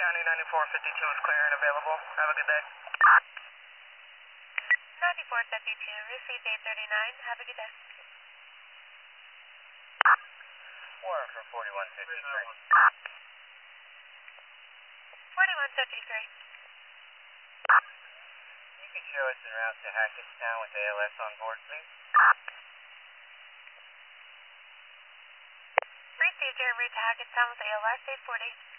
County 9452 is clear and available. Have a good day. 9452, received 839. Have a good day. Warrant for 4153. 4153. You can show us en route to Hackettstown with ALS on board, please. Received your en route to Hackettstown with ALS 840.